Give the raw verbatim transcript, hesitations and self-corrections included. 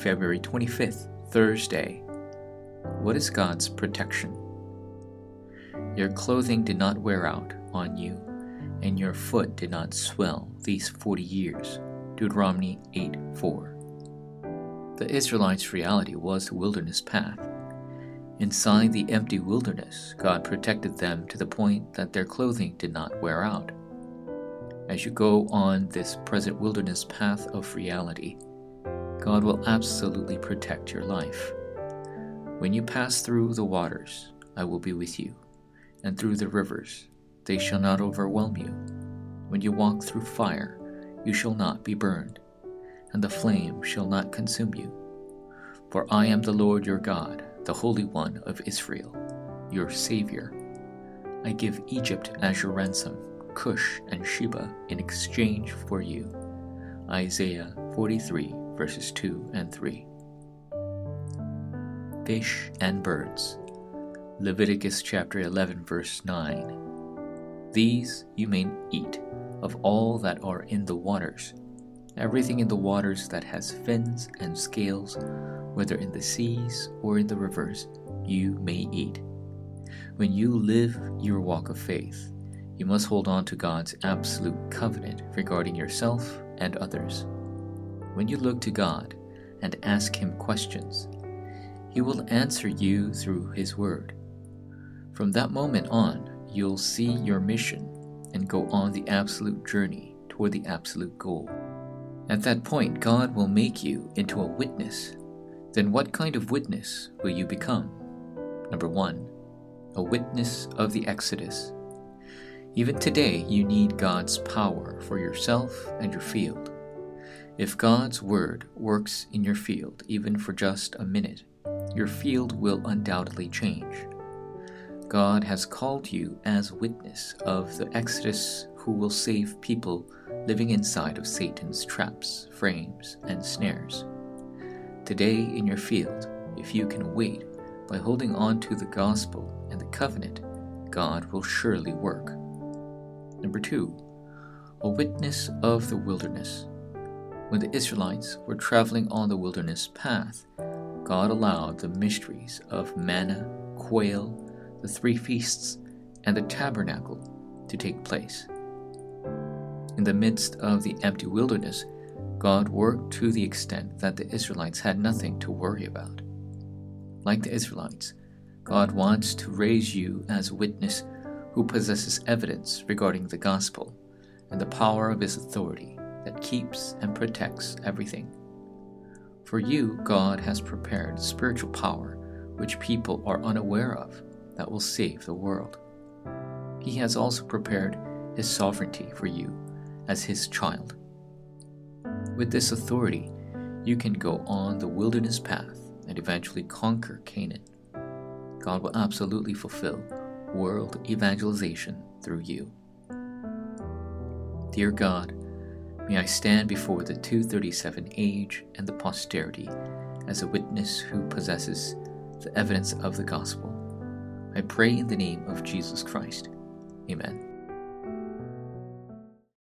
February twenty-fifth, Thursday. What is God's protection? Your clothing did not wear out on you, and your foot did not swell these forty years. Deuteronomy eight four. The Israelites' reality was the wilderness path. Inside the empty wilderness, God protected them to the point that their clothing did not wear out. As you go on this present wilderness path of reality, God will absolutely protect your life. When you pass through the waters, I will be with you, and through the rivers, they shall not overwhelm you. When you walk through fire, you shall not be burned, and the flame shall not consume you. For I am the Lord your God, the Holy One of Israel, your Savior. I give Egypt as your ransom, Cush and Sheba in exchange for you. Isaiah forty-three, verses two and three. Fish and birds. Leviticus chapter eleven, verse nine. These you may eat of all that are in the waters. Everything in the waters that has fins and scales, whether in the seas or in the rivers, you may eat. When you live your walk of faith, you must hold on to God's absolute covenant regarding yourself and others. When you look to God and ask Him questions, He will answer you through His Word. From that moment on, you'll see your mission and go on the absolute journey toward the absolute goal. At that point, God will make you into a witness. Then what kind of witness will you become? Number one, a witness of the Exodus. Even today, you need God's power for yourself and your field. If God's word works in your field, even for just a minute, your field will undoubtedly change. God has called you as witness of the Exodus who will save people living inside of Satan's traps, frames, and snares. Today in your field, if you can wait by holding on to the gospel and the covenant, God will surely work. Number two, a witness of the wilderness. When the Israelites were traveling on the wilderness path, God allowed the mysteries of manna, quail, the three feasts, and the tabernacle to take place. In the midst of the empty wilderness, God worked to the extent that the Israelites had nothing to worry about. Like the Israelites, God wants to raise you as a witness who possesses evidence regarding the gospel and the power of His authority that keeps and protects everything. For you, God has prepared spiritual power which people are unaware of that will save the world. He has also prepared His sovereignty for you as His child. With this authority, you can go on the wilderness path and eventually conquer Canaan. God will absolutely fulfill world evangelization through you. Dear God, may I stand before the two thirty-seven age and the posterity as a witness who possesses the evidence of the gospel. I pray in the name of Jesus Christ. Amen.